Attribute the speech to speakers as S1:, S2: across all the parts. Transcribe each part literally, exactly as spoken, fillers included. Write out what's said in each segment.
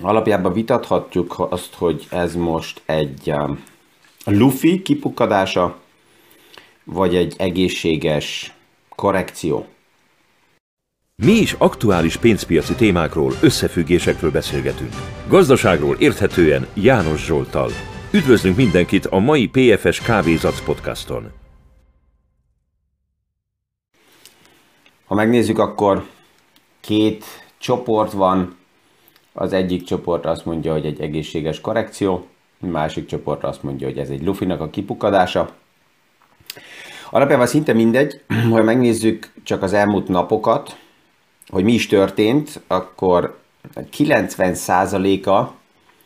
S1: alapjában vitathatjuk azt, hogy ez most egy um, lufi kipukkadása, vagy egy egészséges korrekció.
S2: Mi is aktuális pénzpiaci témákról, összefüggésekről beszélgetünk. Gazdaságról érthetően János Zsolttal. Üdvözlünk mindenkit a mai pé ef es Kávézac podcaston.
S1: Ha megnézzük, akkor két csoport van. Az egyik csoport azt mondja, hogy egy egészséges korrekció, a másik csoport azt mondja, hogy ez egy lufinak a kipukkadása. Alapjában szinte mindegy, ha megnézzük csak az elmúlt napokat, hogy mi is történt, akkor kilencven százaléka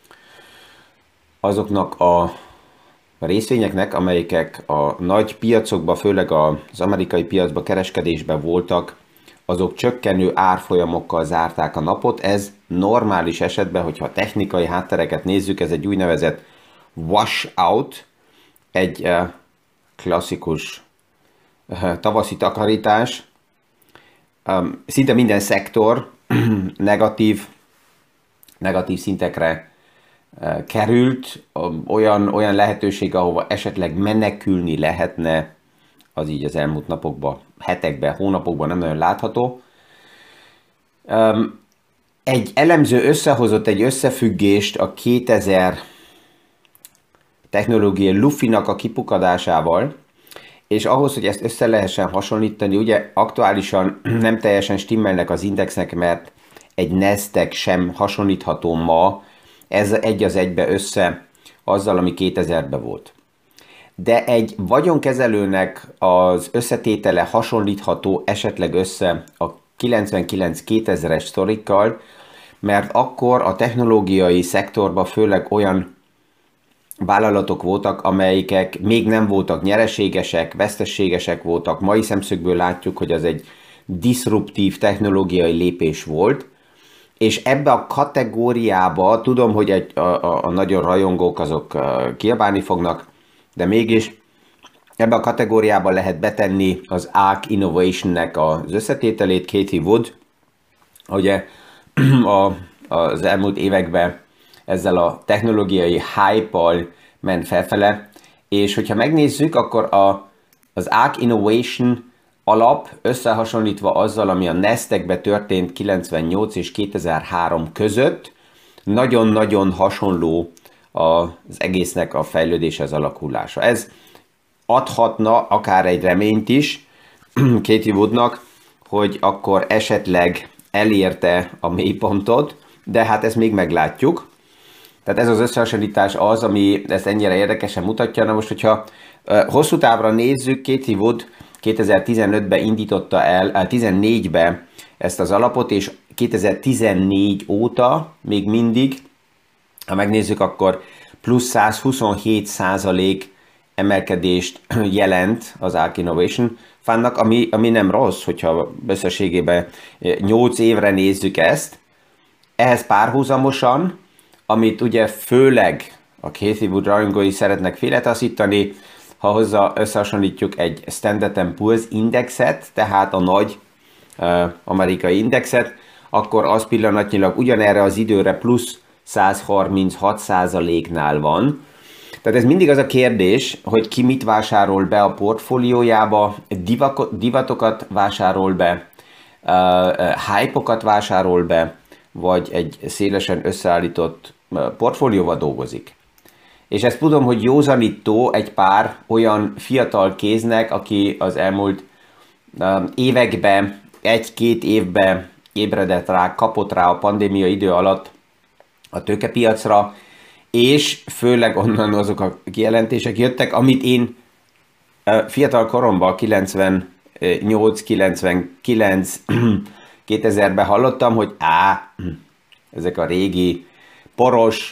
S1: azoknak a részvényeknek, amelyek a nagy piacokban, főleg az amerikai piacban kereskedésben voltak, azok csökkenő árfolyamokkal zárták a napot. Ez normális esetben, hogyha technikai háttereket nézzük, ez egy úgynevezett washout, egy klasszikus tavaszi takarítás. Szinte minden szektor negatív, negatív szintekre került, olyan, olyan lehetőség, ahova esetleg menekülni lehetne, az így az elmúlt napokban, hetekben, hónapokban nem nagyon látható. Egy elemző összehozott egy összefüggést a kétezer technológiai lufinak a kipukadásával, és ahhoz, hogy ezt össze lehessen hasonlítani, ugye aktuálisan nem teljesen stimmelnek az indexnek, mert egy Nasdaq sem hasonlítható ma, ez egy az egybe össze azzal, ami kétezerben volt. De egy vagyonkezelőnek az összetétele hasonlítható esetleg össze a kilencvenkilenc kétezres sztorikkal, mert akkor a technológiai szektorban főleg olyan vállalatok voltak, amelyek még nem voltak nyereségesek, veszteségesek voltak. Mai szemszögből látjuk, hogy az egy diszruptív technológiai lépés volt, és ebbe a kategóriába, tudom, hogy egy, a, a, a nagyon rajongók azok kiabálni fognak, de mégis ebbe a kategóriába lehet betenni az Arc Innovation-nek az összetételét, Cathie Wood, ugye a, az elmúlt években ezzel a technológiai hype-al ment felfele, és hogyha megnézzük, akkor a, az Arc Innovation alap összehasonlítva azzal, ami a Nasdaqbe történt kilencvennyolc és kétezer-három között, nagyon-nagyon hasonló az egésznek a fejlődése, az alakulása. Ez adhatna akár egy reményt is Cathie Woodnak, hogy akkor esetleg elérte a mélypontot, de hát ezt még meglátjuk. Tehát ez az összehasonlítás az, ami ezt ennyire érdekesen mutatja. Na most, hogyha hosszú távra nézzük, Cathie Wood kétezer-tizenötben indította el, tizennégyben ezt az alapot, és kétezer-tizennégy óta még mindig, ha megnézzük, akkor plusz százhuszonhét százalék emelkedést jelent az Arc Innovation Fundnak, ami, ami nem rossz, hogyha összességében nyolc évre nézzük ezt. Ehhez párhuzamosan, amit ugye főleg a Cathie Wood rajongói szeretnek félretaszítani, ha hozzá összehasonlítjuk egy Standard and Poor's indexet, tehát a nagy uh, amerikai indexet, akkor az pillanatnyilag ugyanerre az időre plusz százharminchat százaléknál van. Tehát ez mindig az a kérdés, hogy ki mit vásárol be a portfóliójába, divatokat vásárol be, uh, uh, hype-okat vásárol be, vagy egy szélesen összeállított uh, portfólióval dolgozik. És ezt tudom, hogy józanító egy pár olyan fiatal kéznek, aki az elmúlt uh, években, egy-két évben ébredett rá, kapott rá a pandémia idő alatt a tőkepiacra, és főleg onnan azok a kijelentések jöttek, amit én uh, fiatal koromban, kilencvennyolc kilencvenkilenc kétezerben hallottam, hogy á, ezek a régi poros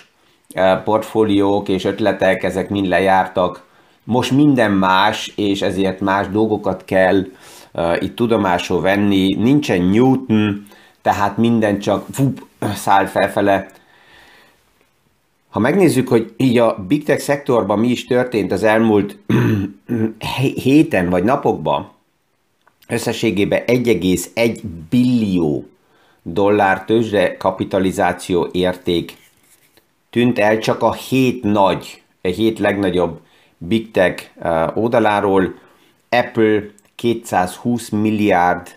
S1: portfóliók és ötletek, ezek mind lejártak. Most minden más, és ezért más dolgokat kell uh, itt tudomásul venni. Nincsen Newton, tehát minden csak vup, száll felfele. Ha megnézzük, hogy így a Big Tech szektorban mi is történt az elmúlt héten vagy napokban, összességében egy egész egy billió dollár tőzsde kapitalizáció érték tűnt el csak a hét nagy, a hét legnagyobb Big Tech uh, oldaláról. Apple kétszázhúsz milliárd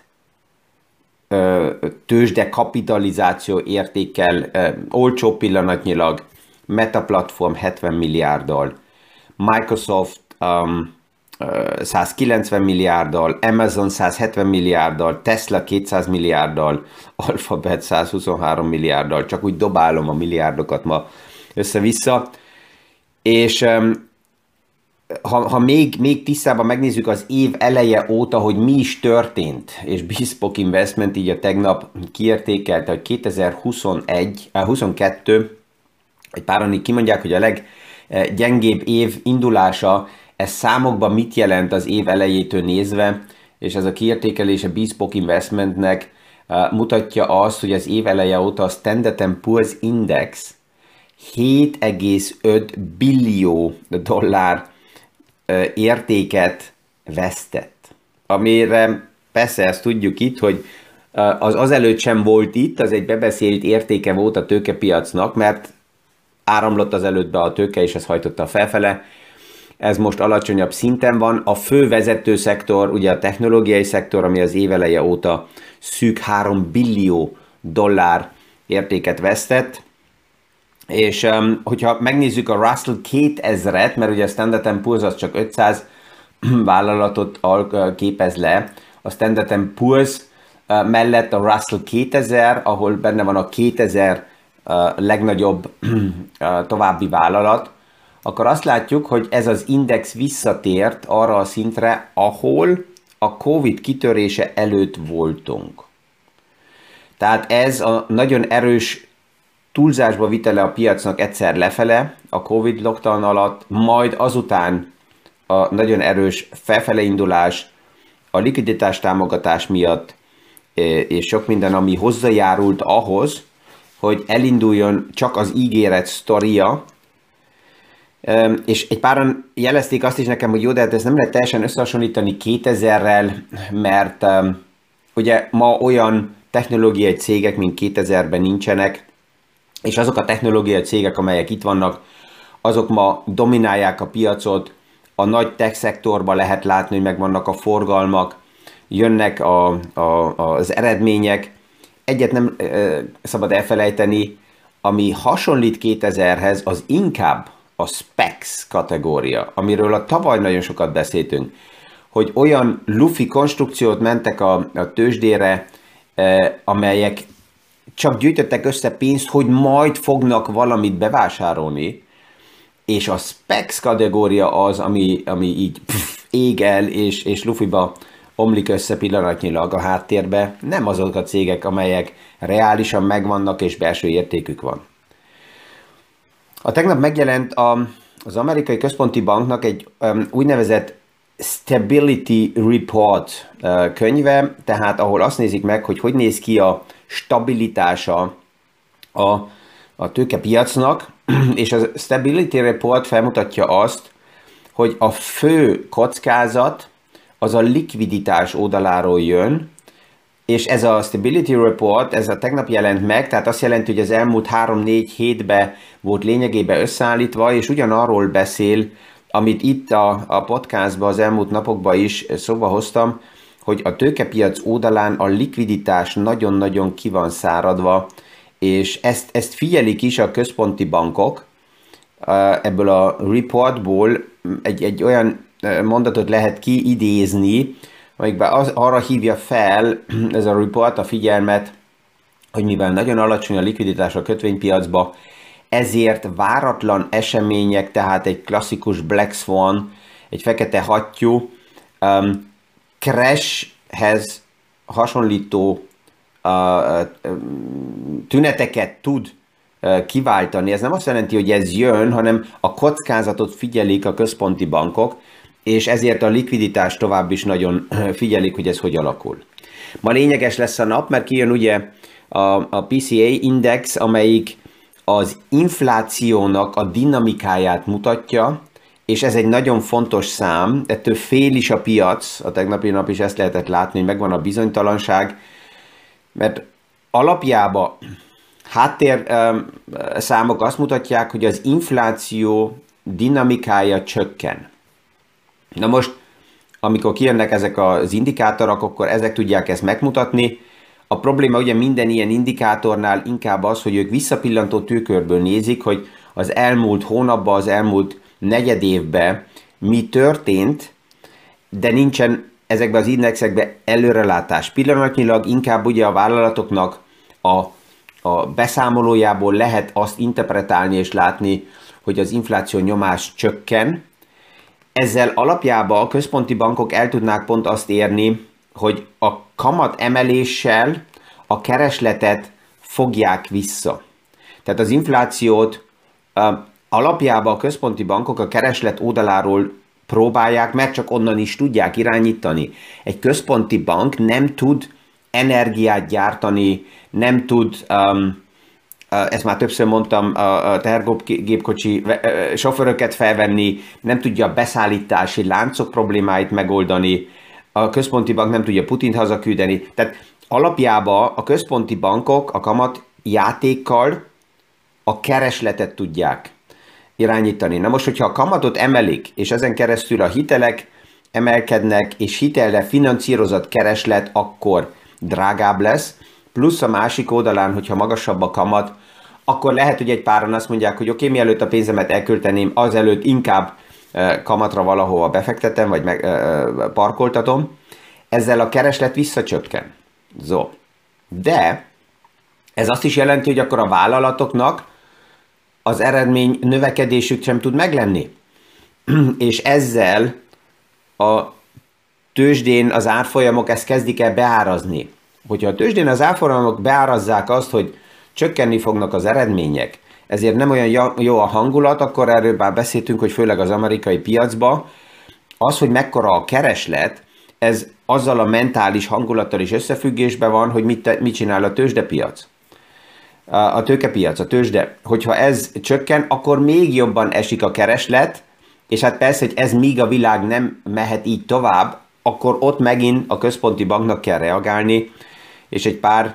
S1: uh, tőzsde kapitalizáció értékkel, uh, olcsó pillanatnyilag, Meta platform hetven milliárddal, Microsoft um, uh, százkilencven milliárddal, Amazon százhetven milliárddal, Tesla kétszáz milliárddal, Alphabet százhuszonhárom milliárddal, csak úgy dobálom a milliárdokat ma össze-vissza, és um, ha, ha még, még tisztában megnézzük az év eleje óta, hogy mi is történt, és Bespoke Investment így a tegnap kiértékelte, hogy kétezer-huszonegy, huszonkettő, egy páran így kimondják, hogy a leggyengébb év indulása, ez számokban mit jelent az év elejétől nézve, és ez a kiértékelés a Bespoke Investmentnek uh, mutatja azt, hogy az év eleje óta a Standard and Poor's Index hét egész öt billió dollár uh, értéket vesztett. Amire persze ezt tudjuk itt, hogy uh, az azelőtt sem volt itt, az egy bebeszélt értéke volt a tőkepiacnak, mert áramlott az előtt be a tőke, és ez hajtotta felfele. Ez most alacsonyabb szinten van. A fő vezető szektor, ugye a technológiai szektor, ami az év eleje óta szűk három billió dollár értéket vesztett. És um, hogyha megnézzük a Russell kétezret, mert ugye a Standard and Poor's az csak ötszáz vállalatot képez le, a Standard and Poor's uh, mellett a Russell kétezer, ahol benne van a kétezer uh, legnagyobb uh, további vállalat, akkor azt látjuk, hogy ez az index visszatért arra a szintre, ahol a Covid kitörése előtt voltunk. Tehát ez a nagyon erős túlzásba vitele a piacnak egyszer lefele a Covid lockdown alatt, majd azután a nagyon erős felfele indulás, a likviditás támogatás miatt, és sok minden, ami hozzájárult ahhoz, hogy elinduljon csak az ígéret sztoria, és egy páran jelezték azt is nekem, hogy jó, de hát ezt nem lehet teljesen összehasonlítani kétezerrel, mert ugye ma olyan technológiai cégek, mint kétezerben nincsenek, és azok a technológiai cégek, amelyek itt vannak, azok ma dominálják a piacot, a nagy tech szektorban lehet látni, hogy megvannak a forgalmak, jönnek a, a, az eredmények. Egyet nem e, szabad elfelejteni, ami hasonlít kétezerhez, az inkább a specs kategória, amiről a tavaly nagyon sokat beszéltünk, hogy olyan lufi konstrukciót mentek a, a tőzsdére, e, amelyek csak gyűjtöttek össze pénzt, hogy majd fognak valamit bevásárolni, és a specs kategória az, ami, ami így pff, ég el, és, és lufiba omlik össze pillanatnyilag a háttérbe. Nem azok a cégek, amelyek reálisan megvannak, és belső értékük van. A tegnap megjelent a, az amerikai központi banknak egy um, úgynevezett Stability Report uh, könyve, tehát ahol azt nézik meg, hogy hogy néz ki a stabilitása a, a tőkepiacnak, és a Stability Report felmutatja azt, hogy a fő kockázat az a likviditás oldaláról jön, és ez a Stability Report, ez a tegnap jelent meg, tehát azt jelenti, hogy az elmúlt három-négy hétben volt lényegében összeállítva, és ugyanarról beszél, amit itt a, a podcastban az elmúlt napokban is szóba hoztam, hogy a tőkepiac oldalán a likviditás nagyon-nagyon ki van száradva, és ezt, ezt figyelik is a központi bankok. Ebből a reportból egy, egy olyan mondatot lehet kiidézni, amikben az, arra hívja fel ez a report a figyelmet, hogy mivel nagyon alacsony a likviditás a kötvénypiacba, ezért váratlan események, tehát egy klasszikus Black Swan, egy fekete hattyú, um, crashhez hasonlító uh, tüneteket tud uh, kiváltani. Ez nem azt jelenti, hogy ez jön, hanem a kockázatot figyelik a központi bankok, és ezért a likviditás tovább is nagyon figyelik, hogy ez hogy alakul. Ma lényeges lesz a nap, mert kijön ugye a, a pé cé á Index, amelyik az inflációnak a dinamikáját mutatja, és ez egy nagyon fontos szám, ettől fél is a piac, a tegnapi nap is ezt lehetett látni, hogy megvan a bizonytalanság, mert alapjában háttér számok azt mutatják, hogy az infláció dinamikája csökken. Na most, amikor kijönnek ezek az indikátorok, akkor ezek tudják ezt megmutatni. A probléma ugye minden ilyen indikátornál inkább az, hogy ők visszapillantó tőkörből nézik, hogy az elmúlt hónapban, az elmúlt negyed évben mi történt, de nincsen ezekben az indexekben előrelátás. Pillanatnyilag inkább ugye a vállalatoknak a, a beszámolójából lehet azt interpretálni és látni, hogy az infláció nyomás csökken. Ezzel alapjában a központi bankok el tudnák pont azt érni, hogy a kamat emeléssel a keresletet fogják vissza. Tehát az inflációt uh, alapjában a központi bankok a kereslet oldaláról próbálják, mert csak onnan is tudják irányítani. Egy központi bank nem tud energiát gyártani, nem tud, um, uh, ezt már többször mondtam, a uh, tehergépkocsi uh, sofőröket felvenni, nem tudja a beszállítási láncok problémáit megoldani, a központi bank nem tudja Putint hazaküldeni. Tehát alapjában a központi bankok a kamat játékkal a keresletet tudják irányítani. Na most, hogyha a kamatot emelik, és ezen keresztül a hitelek emelkednek, és hitelre finanszírozott kereslet, akkor drágább lesz, plusz a másik oldalán, hogyha magasabb a kamat, akkor lehet, hogy egy páran azt mondják, hogy oké, okay, mielőtt a pénzemet elkölteném, azelőtt inkább kamatra valahova befektetem, vagy meg, parkoltatom, ezzel a kereslet visszacsökken. Zo. De ez azt is jelenti, hogy akkor a vállalatoknak az eredmény növekedésük sem tud meglenni. És ezzel a tőzsdén az árfolyamok ezt kezdik el beárazni. Hogyha a tőzsdén az árfolyamok beárazzák azt, hogy csökkenni fognak az eredmények, ezért nem olyan jó a hangulat, akkor erről már beszéltünk, hogy főleg az amerikai piacban, az, hogy mekkora a kereslet, ez azzal a mentális hangulattal is összefüggésben van, hogy mit, mit csinál a tőzsdepiac. A tőkepiac, a tőzsde. Hogyha ez csökken, akkor még jobban esik a kereslet, és hát persze, hogy ez míg a világ nem mehet így tovább, akkor ott megint a központi banknak kell reagálni, és egy pár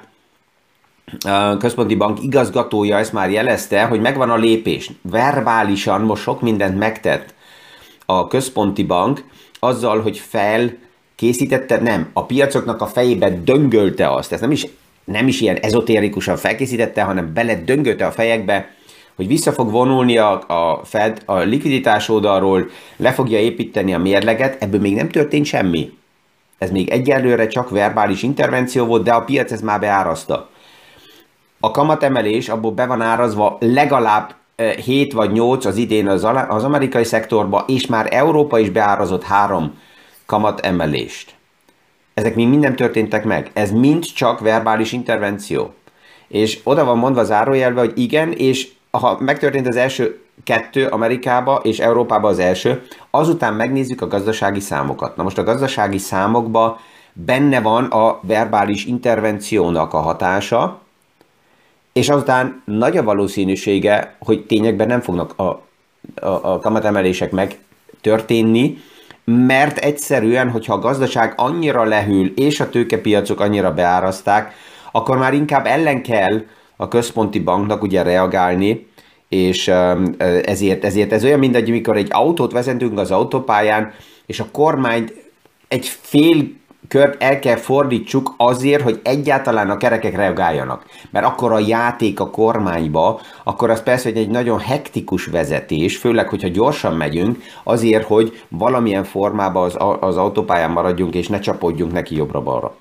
S1: a központi bank igazgatója ezt már jelezte, hogy megvan a lépés. Verbálisan most sok mindent megtett a központi bank azzal, hogy felkészítette, nem, a piacoknak a fejébe döngölte azt, ez nem is, nem is ilyen ezotérikusan felkészítette, hanem bele döngölte a fejekbe, hogy vissza fog vonulni a, a Fed a likviditás oldalról, le fogja építeni a mérleget, ebből még nem történt semmi. Ez még egyelőre csak verbális intervenció volt, de a piac ez már beárazta. A kamatemelés abból be van árazva legalább hét vagy nyolc az idén az, az amerikai szektorba, és már Európa is beárazott három kamatemelést. Ezek még mind nem történtek meg. Ez mind csak verbális intervenció. És oda van mondva zárójelbe, hogy igen, és ha megtörtént az első kettő Amerikába és Európába az első, azután megnézzük a gazdasági számokat. Na most a gazdasági számokban benne van a verbális intervenciónak a hatása, és azután nagy a valószínűsége, hogy tényekben nem fognak a, a, a kamatemelések megtörténni, mert egyszerűen, hogyha a gazdaság annyira lehűl, és a tőkepiacok annyira beárazták, akkor már inkább ellen kell a központi banknak ugye reagálni, és ezért, ezért ez olyan, mint amikor egy autót vezetünk az autópályán, és a kormányt egy fél kört el kell fordítsuk azért, hogy egyáltalán a kerekek reagáljanak. Mert akkor a játék a kormányba, akkor az persze, hogy egy nagyon hektikus vezetés, főleg, hogyha gyorsan megyünk, azért, hogy valamilyen formában az, az autópályán maradjunk, és ne csapodjunk neki jobbra-balra.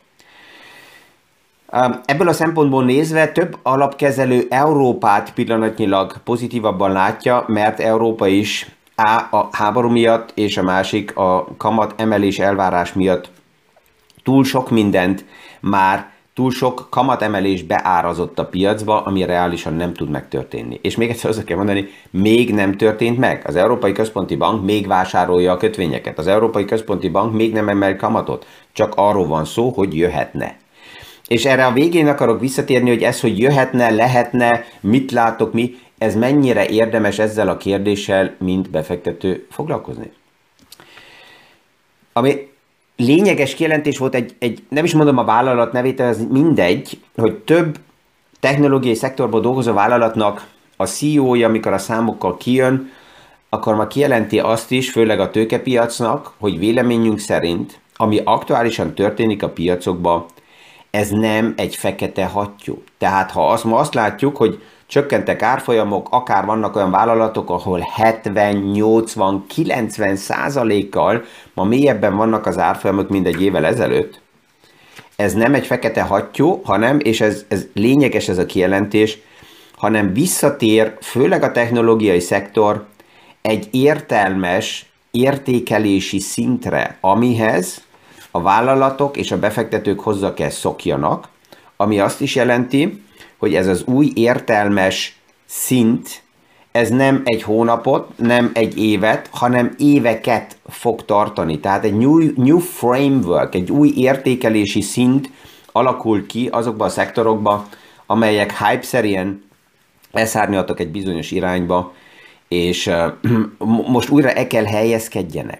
S1: Ebből a szempontból nézve több alapkezelő Európát pillanatnyilag pozitívabban látja, mert Európa is á, a háború miatt, és a másik a kamat emelés elvárás miatt túl sok mindent már, túl sok kamatemelés beárazott a piacba, ami reálisan nem tud megtörténni. És még egyszer azt kell mondani, még nem történt meg. Az Európai Központi Bank még vásárolja a kötvényeket. Az Európai Központi Bank még nem emel kamatot. Csak arról van szó, hogy jöhetne. És erre a végén akarok visszatérni, hogy ez, hogy jöhetne, lehetne, mit látok mi, ez mennyire érdemes ezzel a kérdéssel, mint befektető foglalkozni. Ami lényeges kijelentés volt egy, egy, nem is mondom a vállalat nevét, ez mindegy, hogy több technológiai szektorból dolgozó vállalatnak a cé e ó-ja, amikor a számokkal kijön, akkor ma kijelenti azt is, főleg a tőkepiacnak, hogy véleményünk szerint, ami aktuálisan történik a piacokban, ez nem egy fekete hattyú. Tehát ha azt, ma azt látjuk, hogy csökkentek árfolyamok, akár vannak olyan vállalatok, ahol hetven, nyolcvan, kilencven százalékkal ma mélyebben vannak az árfolyamok, mint egy évvel ezelőtt. Ez nem egy fekete hattyú, hanem, és ez, ez lényeges ez a kijelentés, hanem visszatér, főleg a technológiai szektor, egy értelmes értékelési szintre, amihez a vállalatok és a befektetők hozzá kell szokjanak, ami azt is jelenti, hogy ez az új értelmes szint, ez nem egy hónapot, nem egy évet, hanem éveket fog tartani. Tehát egy new, new framework, egy új értékelési szint alakul ki azokban a szektorokban, amelyek hype-szerűen elszárnyaltak egy bizonyos irányba, és uh, most újra el kell helyezkedjenek.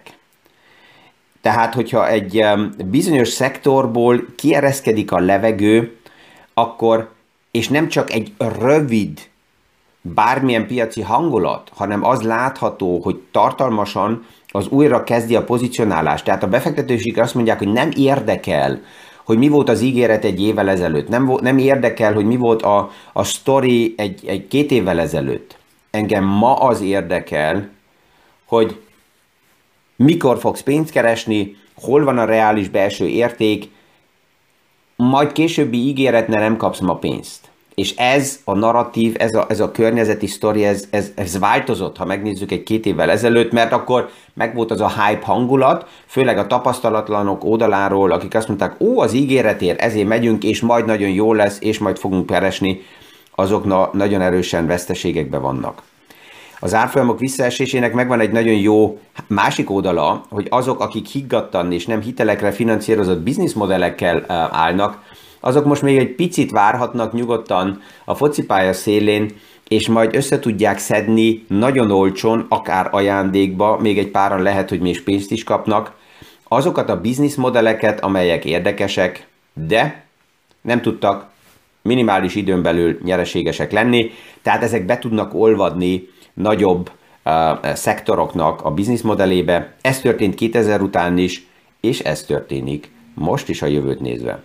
S1: Tehát, hogyha egy um, bizonyos szektorból kiereszkedik a levegő, akkor, és nem csak egy rövid, bármilyen piaci hangulat, hanem az látható, hogy tartalmasan az újra kezdi a pozicionálást. Tehát a befektetőség azt mondják, hogy nem érdekel, hogy mi volt az ígéret egy évvel ezelőtt, nem, nem érdekel, hogy mi volt a, a sztori egy, egy két évvel ezelőtt. Engem ma az érdekel, hogy mikor fogsz pénzt keresni, hol van a reális belső érték, majd későbbi ígéretnél nem kapsz ma pénzt. És ez a narratív, ez a, ez a környezeti sztori, ez, ez, ez változott, ha megnézzük egy két évvel ezelőtt, mert akkor megvolt az a hype hangulat, főleg a tapasztalatlanok oldaláról, akik azt mondták, ó, az ígéretért, ezért megyünk, és majd nagyon jó lesz, és majd fogunk keresni, azok na, nagyon erősen veszteségekben vannak. Az árfolyamok visszaesésének megvan egy nagyon jó másik oldala, hogy azok, akik higgadtan és nem hitelekre finanszírozott bizniszmodellekkel állnak, azok most még egy picit várhatnak nyugodtan a focipálya szélén, és majd össze tudják szedni nagyon olcsón, akár ajándékba, még egy páran lehet, hogy még pénzt is kapnak, azokat a bizniszmodelleket, amelyek érdekesek, de nem tudtak minimális időn belül nyereségesek lenni, tehát ezek be tudnak olvadni nagyobb uh, szektoroknak a bizniszmodellébe. Ez történt kétezer után is, és ez történik most is a jövőt nézve.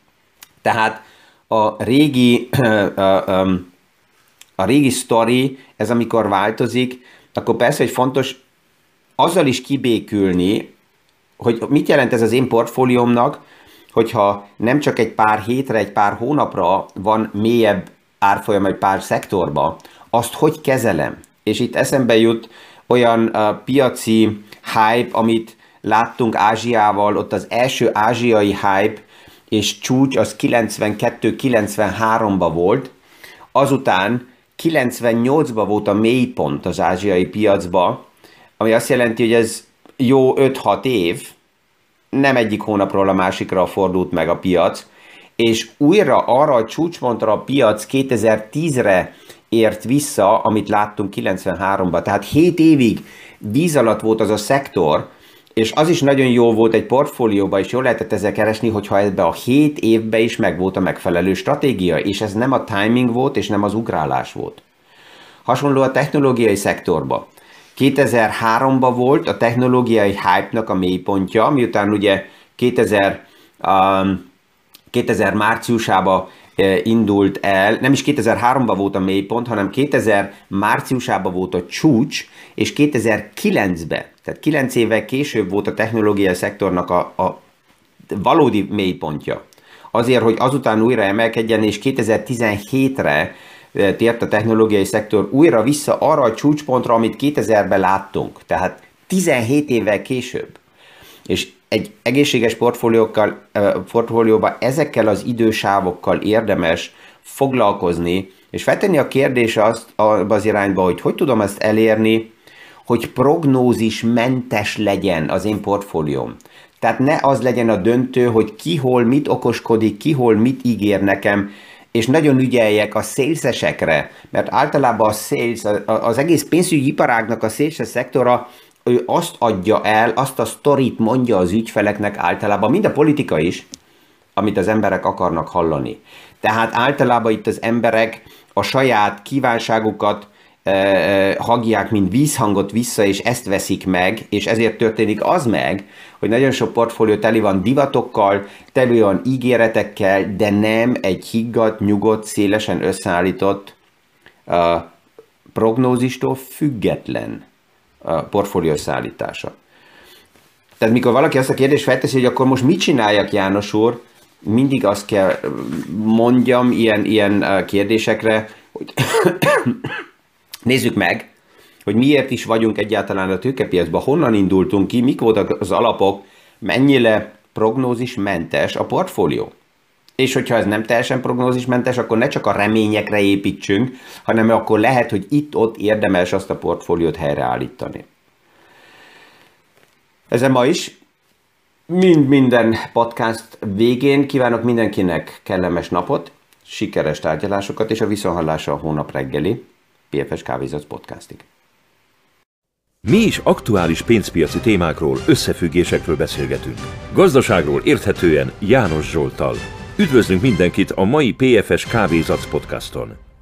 S1: Tehát a régi, uh, uh, um, a régi sztori, ez amikor változik, akkor persze, hogy fontos azzal is kibékülni, hogy mit jelent ez az én portfóliómnak, hogyha nem csak egy pár hétre, egy pár hónapra van mélyebb árfolyam egy pár szektorba, azt hogy kezelem? És itt eszembe jut olyan uh, piaci hype, amit láttunk Ázsiával, ott az első ázsiai hype és csúcs az kilencvenkettő kilencvenháromban volt, azután kilencvennyolcban volt a mélypont az ázsiai piacba, ami azt jelenti, hogy ez jó öt-hat év, nem egyik hónapról a másikra fordult meg a piac, és újra arra a csúcspontra a piac kétezer-tízre ért vissza, amit láttunk kilencvenháromban. Tehát hét évig víz alatt volt az a szektor, és az is nagyon jó volt egy portfólióban, és jól lehetett ezzel keresni, hogyha ebbe a hét évben is megvolt a megfelelő stratégia, és ez nem a timing volt, és nem az ugrálás volt. Hasonló a technológiai szektorban. kétezer-háromban volt a technológiai hype-nak a mélypontja, miután ugye kétezer, um, kétezer márciusában indult el, nem is kétezer-háromban volt a mélypont, hanem kétezer márciusában volt a csúcs, és kétezer-kilencben, tehát kilenc évvel később volt a technológiai szektornak a, a valódi mélypontja. Azért, hogy azután újra emelkedjen, és kétezer-tizenhétre tért a technológiai szektor újra vissza arra a csúcspontra, amit kétezerben láttunk. Tehát tizenhét évvel később. És egy egészséges portfóliókkal, portfólióban ezekkel az idősávokkal érdemes foglalkozni, és feltenni a kérdés azt az irányba, hogy hogy tudom ezt elérni, hogy prognózismentes legyen az én portfólióm. Tehát ne az legyen a döntő, hogy ki hol mit okoskodik, ki hol mit ígér nekem, és nagyon ügyeljek a szélesekre, mert általában a sales, az egész pénzügyi iparágnak a sales szektora ő azt adja el, azt a sztorit mondja az ügyfeleknek általában, mind a politika is, amit az emberek akarnak hallani. Tehát általában itt az emberek a saját kívánságukat eh, hagják, mint vízhangot vissza, és ezt veszik meg, és ezért történik az meg, hogy nagyon sok portfólió teli van divatokkal, teli van ígéretekkel, de nem egy higgadt, nyugodt, szélesen összeállított, uh, prognózistól független uh, portfólió összeállítása. Tehát mikor valaki azt a kérdést felteszi, hogy akkor most mit csináljak, János úr, mindig azt kell mondjam ilyen, ilyen kérdésekre, hogy nézzük meg, hogy miért is vagyunk egyáltalán a tőkepiacban, honnan indultunk ki, mik voltak az alapok, mennyire prognózismentes a portfólió. És hogyha ez nem teljesen prognózismentes, akkor ne csak a reményekre építsünk, hanem akkor lehet, hogy itt-ott érdemes azt a portfóliót helyreállítani. Ezen ma is, mind minden podcast végén kívánok mindenkinek kellemes napot, sikeres tárgyalásokat és a viszonthallásra a hónap reggeli pé ef es Kávézac podcastig.
S2: Mi is aktuális pénzpiaci témákról, összefüggésekről beszélgetünk. Gazdaságról érthetően János Zsolttal. Üdvözlünk mindenkit a mai pé ef es Kávézac podcaston!